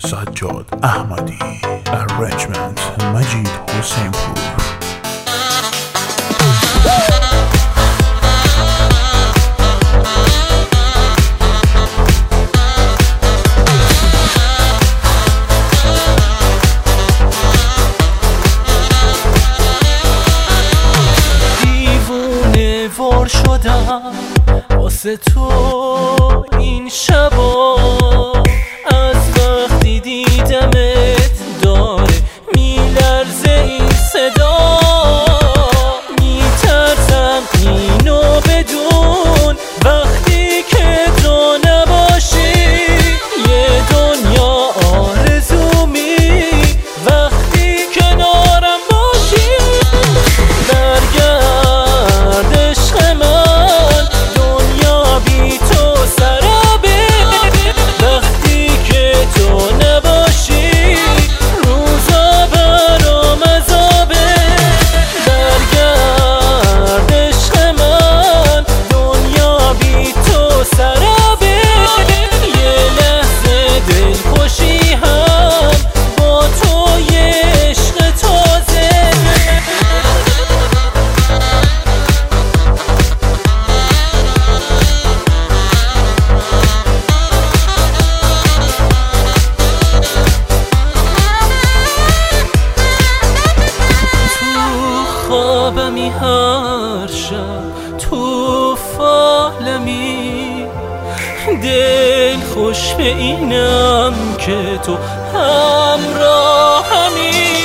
سجاد احمدی. Arrangement مجید حسین پور. دیوونه وار شدم واسه تو این شبا، از وقتی دیدمت داره میلرزه این صدا. میترسم اینو بدون وقتی که تو نباشی، یه دنیا آرزومی وقتی کنارم باشی. برگرد عشق من، دنیا بی تو سرابه، وقتی که تو نباشی روزا برام عذابه. برگرد عشق من، دنیا بی تو سرابه، یه لحظه دلخوشی هم با تو یه عشق تازه. خوابمی هر شب تو فالمی، دل خوش به اینم که تو همراهمی.